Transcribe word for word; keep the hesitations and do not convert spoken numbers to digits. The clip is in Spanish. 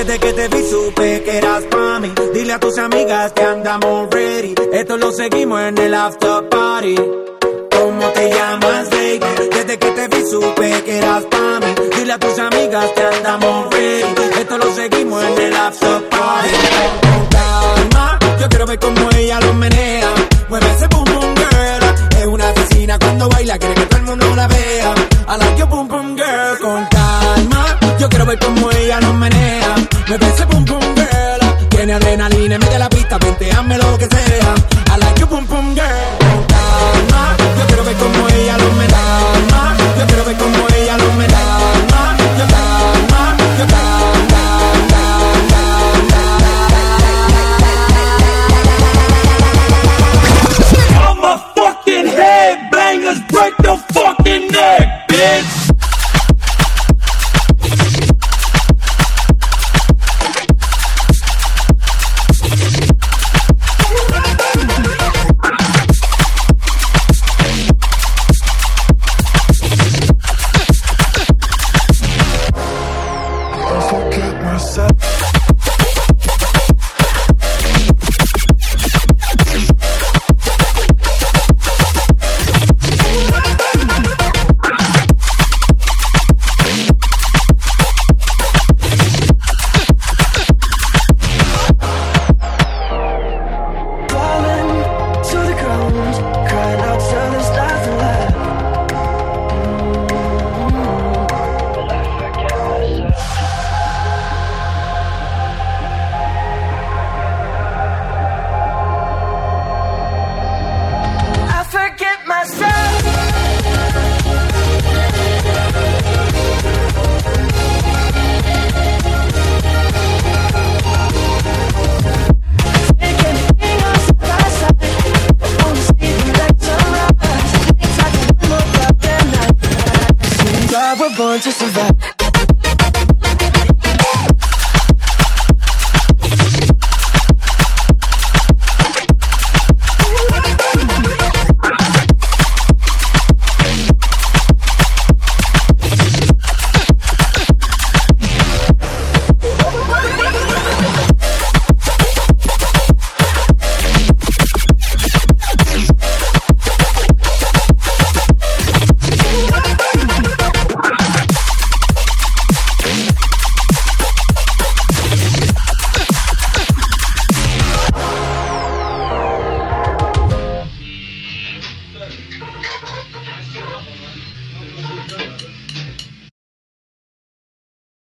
Desde que te vi supe que eras pa' mí. Dile a tus amigas que andamos ready. Esto lo seguimos en el after party. ¿Cómo te llamas, baby? Desde que te vi supe que eras pa' mí. Dile a tus amigas que andamos ready. Esto lo seguimos en el after party. Con calma, yo quiero ver cómo ella lo menea. Mueve ese boom boom girl. Es una asesina cuando baila, quiere que todo el mundo la vea. I like your boom boom girl. Con calma, yo quiero ver cómo ella lo menea. Mueve ese boom boom girl. Tiene adrenalina, mete la pista, venteame lo que sea. I like your boom boom girl. Con calma, yo quiero ver cómo ella lo menea. Yo quiero ver cómo ella lo menea. Yo calma, yo calma. All my fucking headbangers break the fucking neck, bitch. Born to survive.